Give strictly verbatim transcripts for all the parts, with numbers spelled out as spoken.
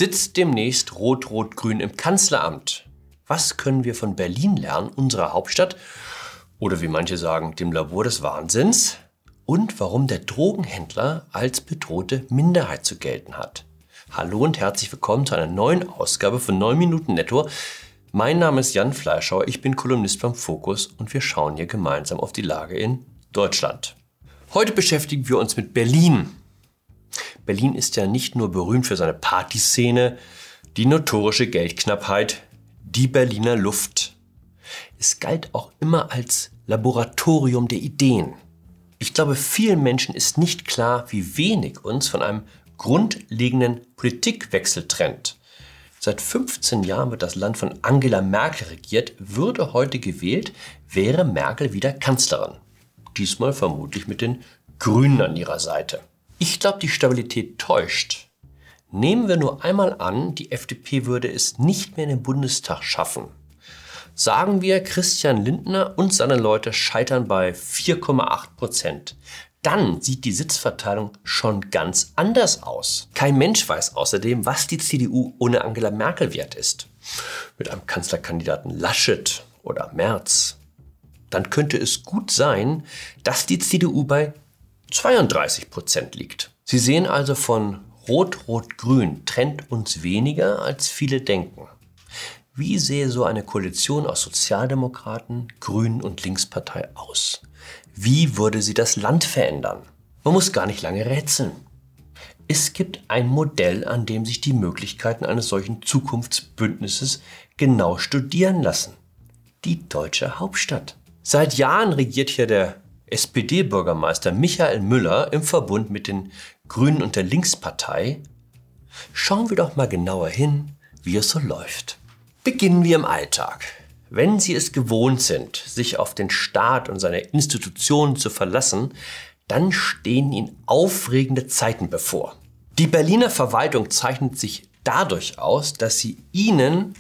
Sitzt demnächst Rot-Rot-Grün im Kanzleramt? Was können wir von Berlin lernen, unserer Hauptstadt? Oder wie manche sagen, dem Labor des Wahnsinns? Und warum der Drogenhändler als bedrohte Minderheit zu gelten hat. Hallo und herzlich willkommen zu einer neuen Ausgabe von neun Minuten Netto. Mein Name ist Jan Fleischhauer, ich bin Kolumnist beim Fokus und wir schauen hier gemeinsam auf die Lage in Deutschland. Heute beschäftigen wir uns mit Berlin. Berlin ist ja nicht nur berühmt für seine Partyszene, die notorische Geldknappheit, die Berliner Luft. Es galt auch immer als Laboratorium der Ideen. Ich glaube, vielen Menschen ist nicht klar, wie wenig uns von einem grundlegenden Politikwechsel trennt. Seit fünfzehn Jahren wird das Land von Angela Merkel regiert. Würde heute gewählt, wäre Merkel wieder Kanzlerin. Diesmal vermutlich mit den Grünen an ihrer Seite. Ich glaube, die Stabilität täuscht. Nehmen wir nur einmal an, die F D P würde es nicht mehr in den Bundestag schaffen. Sagen wir, Christian Lindner und seine Leute scheitern bei vier Komma acht Prozent. Dann sieht die Sitzverteilung schon ganz anders aus. Kein Mensch weiß außerdem, was die C D U ohne Angela Merkel wert ist. Mit einem Kanzlerkandidaten Laschet oder Merz. Dann könnte es gut sein, dass die C D U bei zweiunddreißig Prozent liegt. Sie sehen also, von Rot-Rot-Grün trennt uns weniger, als viele denken. Wie sähe so eine Koalition aus Sozialdemokraten, Grünen und Linkspartei aus? Wie würde sie das Land verändern? Man muss gar nicht lange rätseln. Es gibt ein Modell, an dem sich die Möglichkeiten eines solchen Zukunftsbündnisses genau studieren lassen. Die deutsche Hauptstadt. Seit Jahren regiert hier der S P D-Bürgermeister Michael Müller im Verbund mit den Grünen und der Linkspartei. Schauen wir doch mal genauer hin, wie es so läuft. Beginnen wir im Alltag. Wenn Sie es gewohnt sind, sich auf den Staat und seine Institutionen zu verlassen, dann stehen Ihnen aufregende Zeiten bevor. Die Berliner Verwaltung zeichnet sich dadurch aus, dass sie Ihnen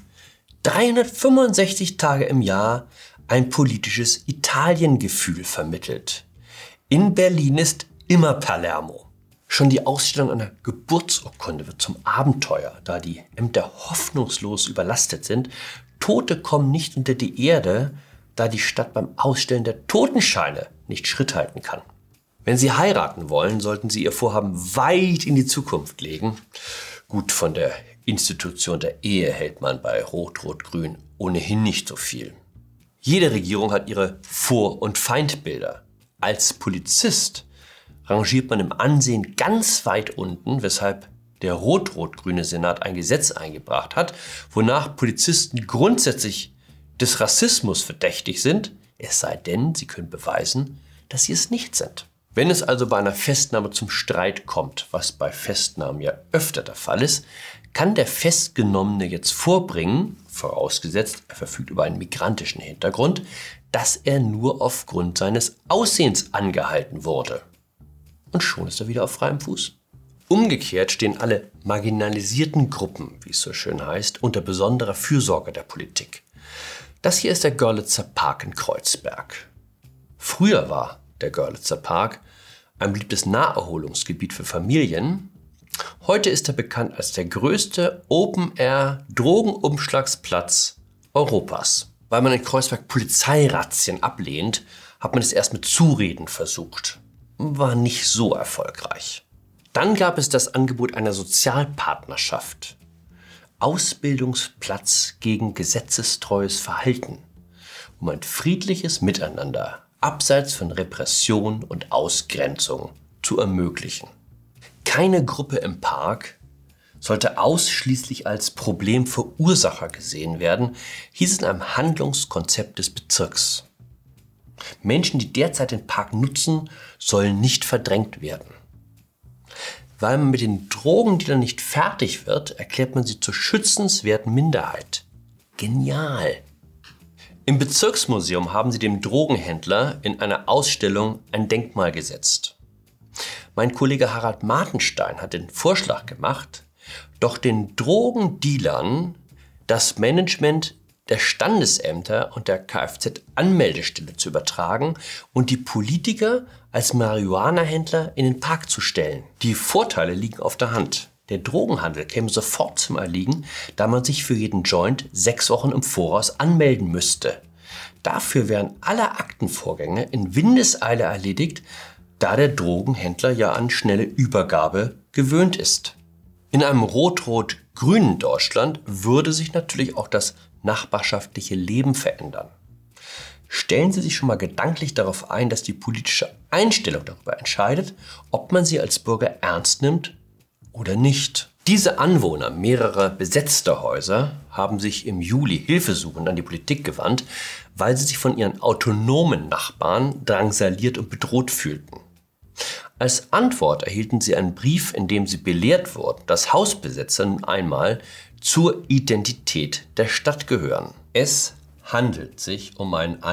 dreihundertfünfundsechzig Tage im Jahr ein politisches Italiengefühl vermittelt. In Berlin ist immer Palermo. Schon die Ausstellung einer Geburtsurkunde wird zum Abenteuer, da die Ämter hoffnungslos überlastet sind. Tote kommen nicht unter die Erde, da die Stadt beim Ausstellen der Totenscheine nicht Schritt halten kann. Wenn Sie heiraten wollen, sollten Sie Ihr Vorhaben weit in die Zukunft legen. Gut, von der Institution der Ehe hält man bei Rot-Rot-Grün ohnehin nicht so viel. Jede Regierung hat ihre Vor- und Feindbilder. Als Polizist rangiert man im Ansehen ganz weit unten, weshalb der rot-rot-grüne Senat ein Gesetz eingebracht hat, wonach Polizisten grundsätzlich des Rassismus verdächtig sind, es sei denn, sie können beweisen, dass sie es nicht sind. Wenn es also bei einer Festnahme zum Streit kommt, was bei Festnahmen ja öfter der Fall ist, kann der Festgenommene jetzt vorbringen, vorausgesetzt er verfügt über einen migrantischen Hintergrund, dass er nur aufgrund seines Aussehens angehalten wurde. Und schon ist er wieder auf freiem Fuß. Umgekehrt stehen alle marginalisierten Gruppen, wie es so schön heißt, unter besonderer Fürsorge der Politik. Das hier ist der Görlitzer Park in Kreuzberg. Früher war der Görlitzer Park ein beliebtes Naherholungsgebiet für Familien. Heute ist er bekannt als der größte Open-Air-Drogenumschlagsplatz Europas. Weil man in Kreuzberg Polizeirazzien ablehnt, hat man es erst mit Zureden versucht. War nicht so erfolgreich. Dann gab es das Angebot einer Sozialpartnerschaft. Ausbildungsplatz gegen gesetzestreues Verhalten, um ein friedliches Miteinander abseits von Repression und Ausgrenzung zu ermöglichen. Keine Gruppe im Park sollte ausschließlich als Problemverursacher gesehen werden, hieß es in einem Handlungskonzept des Bezirks. Menschen, die derzeit den Park nutzen, sollen nicht verdrängt werden. Weil man mit den Drogendealern nicht fertig wird, erklärt man sie zur schützenswerten Minderheit. Genial! Im Bezirksmuseum haben sie dem Drogenhändler in einer Ausstellung ein Denkmal gesetzt. Mein Kollege Harald Martenstein hat den Vorschlag gemacht, doch den Drogendealern das Management der Standesämter und der Kfz-Anmeldestelle zu übertragen und die Politiker als Marihuana-Händler in den Park zu stellen. Die Vorteile liegen auf der Hand. Der Drogenhandel käme sofort zum Erliegen, da man sich für jeden Joint sechs Wochen im Voraus anmelden müsste. Dafür wären alle Aktenvorgänge in Windeseile erledigt, da der Drogenhändler ja an schnelle Übergabe gewöhnt ist. In einem rot-rot-grünen Deutschland würde sich natürlich auch das nachbarschaftliche Leben verändern. Stellen Sie sich schon mal gedanklich darauf ein, dass die politische Einstellung darüber entscheidet, ob man sie als Bürger ernst nimmt oder nicht. Diese Anwohner mehrerer besetzter Häuser haben sich im Juli hilfesuchend an die Politik gewandt, weil sie sich von ihren autonomen Nachbarn drangsaliert und bedroht fühlten. Als Antwort erhielten sie einen Brief, in dem sie belehrt wurden, dass Hausbesetzer nun einmal zur Identität der Stadt gehören. Es handelt sich um ein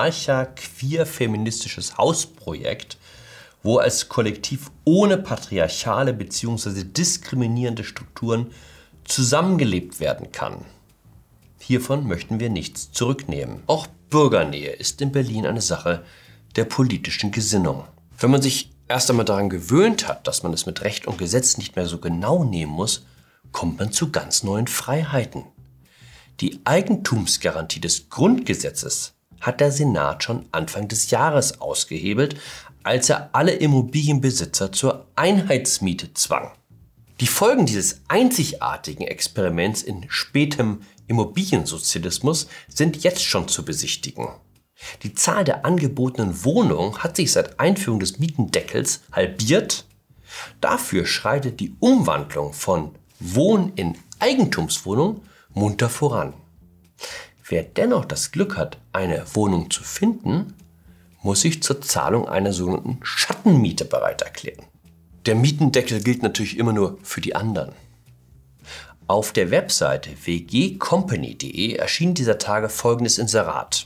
anarcha-queer-feministisches Hausprojekt, wo als Kollektiv ohne patriarchale bzw. diskriminierende Strukturen zusammengelebt werden kann. Hiervon möchten wir nichts zurücknehmen. Auch Bürgernähe ist in Berlin eine Sache der politischen Gesinnung. Wenn man sich erst einmal daran gewöhnt hat, dass man es mit Recht und Gesetz nicht mehr so genau nehmen muss, kommt man zu ganz neuen Freiheiten. Die Eigentumsgarantie des Grundgesetzes hat der Senat schon Anfang des Jahres ausgehebelt, als er alle Immobilienbesitzer zur Einheitsmiete zwang. Die Folgen dieses einzigartigen Experiments in spätem Immobiliensozialismus sind jetzt schon zu besichtigen. Die Zahl der angebotenen Wohnungen hat sich seit Einführung des Mietendeckels halbiert. Dafür schreitet die Umwandlung von Wohn- in Eigentumswohnung munter voran. Wer dennoch das Glück hat, eine Wohnung zu finden, muss sich zur Zahlung einer sogenannten Schattenmiete bereit erklären. Der Mietendeckel gilt natürlich immer nur für die anderen. Auf der Webseite w g company punkt de erschien dieser Tage folgendes Inserat.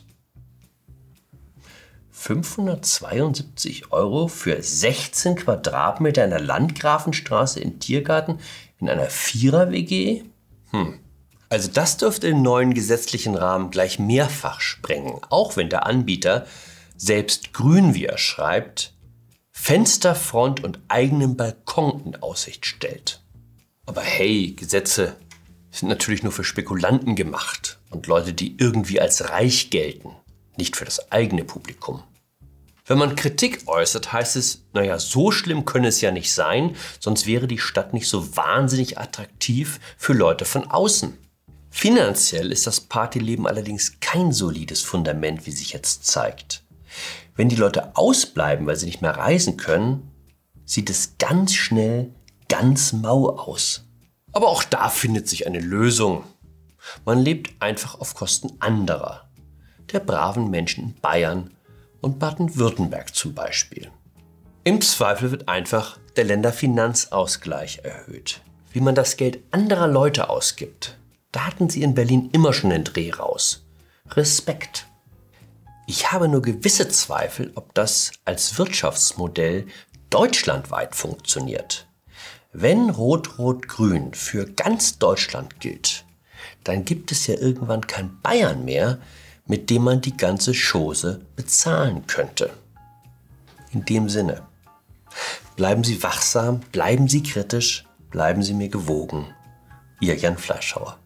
fünfhundertzweiundsiebzig Euro für sechzehn Quadratmeter in der Landgrafenstraße in Tiergarten in einer Vierer-W G? Hm. Also das dürfte den neuen gesetzlichen Rahmen gleich mehrfach sprengen, auch wenn der Anbieter selbst grün, wie er schreibt, Fensterfront und eigenen Balkon in Aussicht stellt. Aber hey, Gesetze sind natürlich nur für Spekulanten gemacht und Leute, die irgendwie als reich gelten, nicht für das eigene Publikum. Wenn man Kritik äußert, heißt es, naja, so schlimm könne es ja nicht sein, sonst wäre die Stadt nicht so wahnsinnig attraktiv für Leute von außen. Finanziell ist das Partyleben allerdings kein solides Fundament, wie sich jetzt zeigt. Wenn die Leute ausbleiben, weil sie nicht mehr reisen können, sieht es ganz schnell ganz mau aus. Aber auch da findet sich eine Lösung. Man lebt einfach auf Kosten anderer, der braven Menschen in Bayern und Baden-Württemberg zum Beispiel. Im Zweifel wird einfach der Länderfinanzausgleich erhöht. Wie man das Geld anderer Leute ausgibt, da hatten sie in Berlin immer schon den Dreh raus. Respekt. Ich habe nur gewisse Zweifel, ob das als Wirtschaftsmodell deutschlandweit funktioniert. Wenn Rot-Rot-Grün für ganz Deutschland gilt, dann gibt es ja irgendwann kein Bayern mehr, mit dem man die ganze Chose bezahlen könnte. In dem Sinne, bleiben Sie wachsam, bleiben Sie kritisch, bleiben Sie mir gewogen. Ihr Jan Fleischhauer.